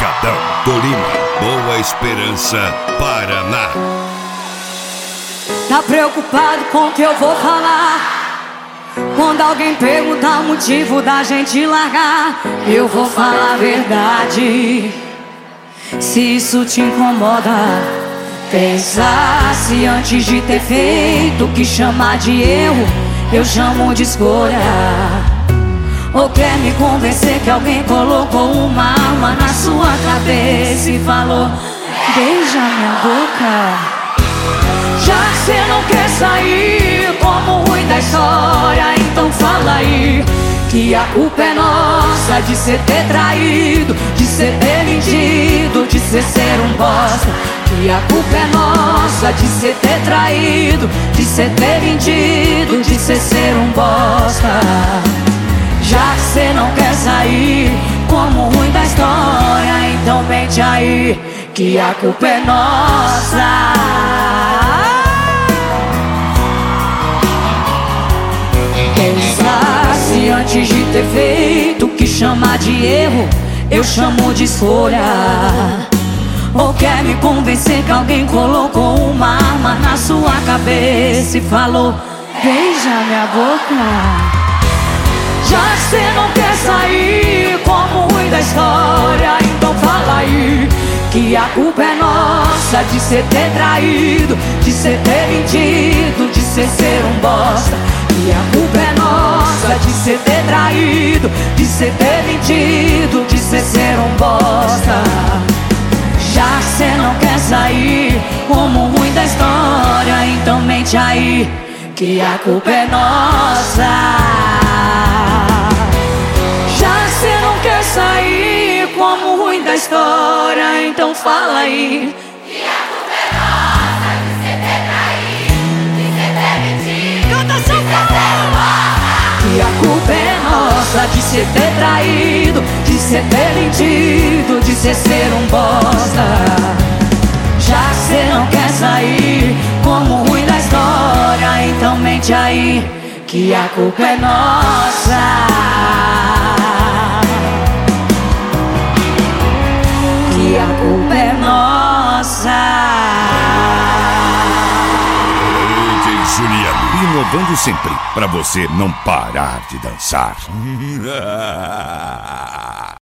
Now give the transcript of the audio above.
Pancadão, Tolima, Boa Esperança, Paraná. Tá preocupado com o que eu vou falar? Quando alguém perguntar o motivo da gente largar, eu vou falar a verdade. Se isso te incomoda, pensasse antes de ter feito. O que chamar de erro, eu chamo de escolha. Ou quer me convencer que alguém colocou uma arma na sua cabeça e falou: beija minha boca. Já que cê não quer sair como ruim da história, então fala aí que a culpa é nossa de cê ter traído, de cê ter mentido, de cê ser um bosta. Que a culpa é nossa de cê ter traído, de cê ter mentido, de cê ser um bosta. Já que cê não quer sair como ruim da história, então mente aí que a culpa é nossa. Pensasse antes de ter feito. O que chamar de erro, eu chamo de escolha. Ou quer me convencer que alguém colocou uma arma na sua cabeça e falou: beija minha boca. Já que cê não quer sair como ruim da história, então fala aí que a culpa é nossa de cê ter traído, de cê ter mentido, de cê ser um bosta. E a culpa é nossa de cê ter traído, de cê ter mentido, de cê ser um bosta. Já que cê não quer sair como ruim da história, então mente aí que a culpa é nossa. Quer sair como ruim da história, então fala aí que a culpa é nossa de cê ter traído, de cê ter mentido, canta de cê ser um bosta. Que a culpa é nossa de cê ter traído, de cê ter mentido, de cê ser um bosta. Já que cê não quer sair como ruim da história, então mente aí que a culpa é nossa. Que a culpa é nossa. DJ Juliano, inovando sempre, pra você não parar de dançar.